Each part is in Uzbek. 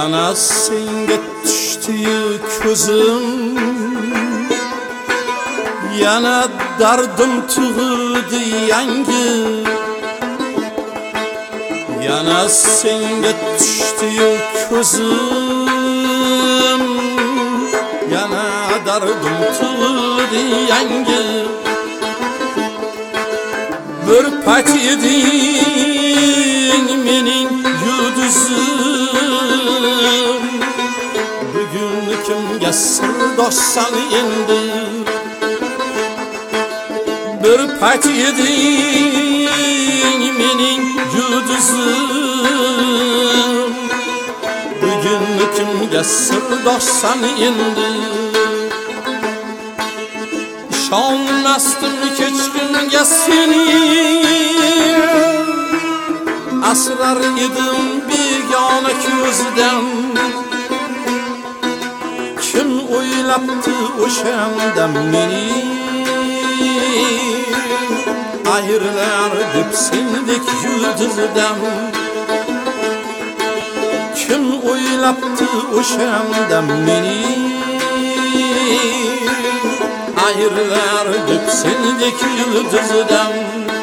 Yana senga tushdi ko'zim, yana dardim tug'ildi yangi. Yana senga tushdi ko'zim, yana dardim tug'ildi yangi. Bir pach eding mening yulduzim, bugun kimga sirdoshsan endi. Bir pach eding mening yulduzim, bugun kimga sirdoshsan endi. İşonmasdim kechqurunga seni, asrar edim begona ko'zdan. Kim o'ylabdi o'shanda meni, ayirlar deb sendek yulduzdan. Kim o'ylabdi o'shanda meni, ayirlar deb sendek yulduzdan.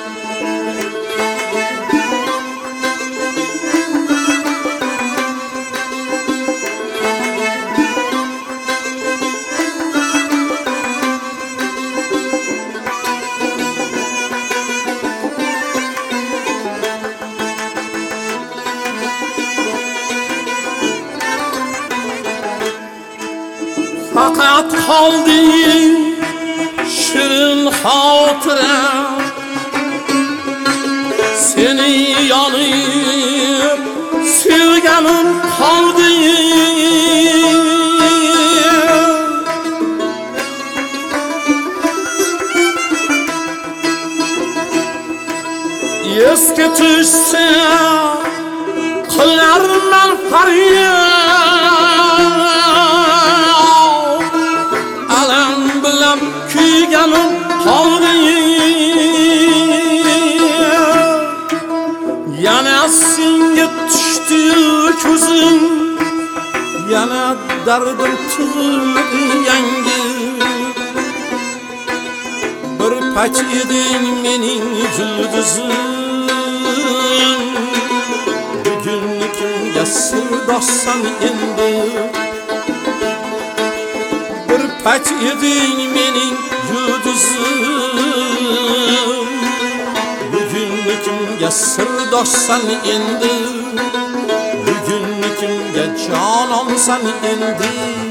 Fakat kaldı şirin hatıra, seni yanıp sevgenim kaldı. Eski düşse kılarman faryat, alam bilan kuyganim kaldı. Yana senga tushdi ko'zim, yana dardim tug'ildi yangi. Bir pach eding mening yulduzim, bugun kimga sirdoshsan endi. Bir pach eding mening yulduzim, bugun kimga sirdoshsan endi. Bugun kimga jonomsan endi.